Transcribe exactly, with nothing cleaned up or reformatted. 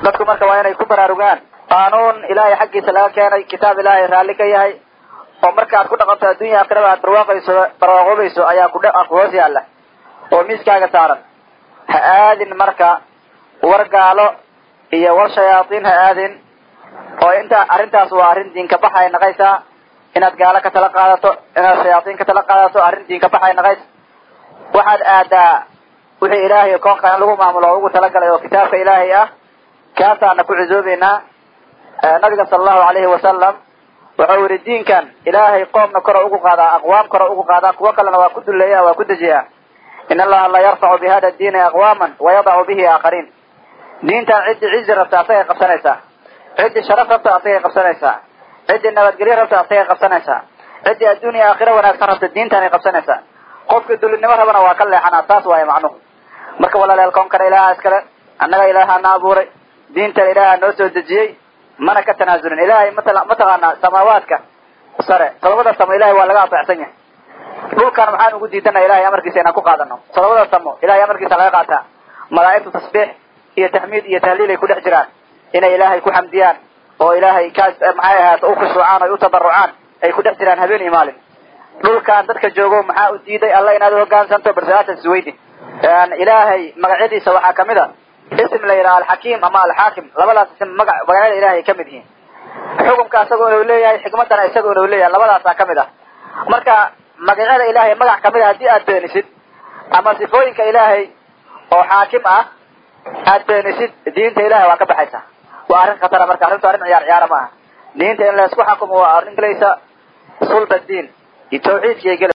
dadku marka waa inay ku baraarugaan qaanuun ilaahay xaggiisa laga keenay kitaab ilaahay raalli ka yahay oo markaad ku dhaqanto adduunya aakhirada aad barwaaqayso barwaaqoobayso ayaa ku ku hoos yaalla oo miiskaaga saaran ha aadin marka wargaalo iyo war shayaatiin ha aadin oo inta arrintaas waa arrin diinka baxay naqaysaa inaad gaalo ka tala qaadato inaad shayaatiin ka tala qaadato arrin diinka baxay naqays waxaad aadaa wixii ilaahay koonkan lagu maamulo oo ugu talagalay oo kitaabka ilaahay ah kaasaana ku cizoobeynaa nabiga sallallahu alayhi wasallam wuxuu yiri diinkan ilaahay qoomna kor ugu qaadaa aqwaam kor ugu qaadaa kuwa kalena waa ku duleeyaa waa ku dajiyaa in allaha la yarfa'u bi hada ad-din aqwaman wa yad'u bihi akharin diintan cid cizi rabta asay qabsanaysa cid sharaf rabta asay qabsanaysa cid nabadgelyo rabta asay qabsanaysa cid adduunya aakhira wanaagsan rabta diintan ay qabsanaysa qofka dulinimo rabana waa ka leexana taas waa macnuhu marka walaaleel koonkan ilaahay iskale annaga ilaaha na abuuray diinta ilaaha noo soo dejiyay mana ka tanaasulin ilaahay matala mataqaana samaawaadka sare sababada sama ilaahay waa laga adeecsan yahay dhulkan maxaan ugu diidanaa ilaahay amarkiisa inaan ku qaadano sababada samo ilaahay amarkiisa laga qaataa malaa'iktu tasbiix iyo tahmiid iyo tahliil ay ku dhex jiraan inay ilaahay ku xamdiyaan oo ilaahay kaas maxay ahayd u khushuucaan oo u tabarrucaan ay ku dhex jiraan habeen iyo maalin dhulkan dadka joogo maxaa u diiday alla inaad hoggaansanto barsaata suweydi ilaahay magacyadiisa waxaa kamid ah اسم ليلى الحكيم أما الحاكم لبلا اسم مجا مجا إلهي كمدين حكم كاسقون وليه حكمتنا يسقون وليه لبلا ساكمده مركا مجا إلهي مجا كمده دي أدنسد أما سفوين كإلهي أو حاكم أه أدنسد دين إلهي وكب حيسا وأرن خطر مركا أرن تارن عيار عيار ما دين إلهي سكو حكم وأرن ليس سلطة الدين التوحيد يجي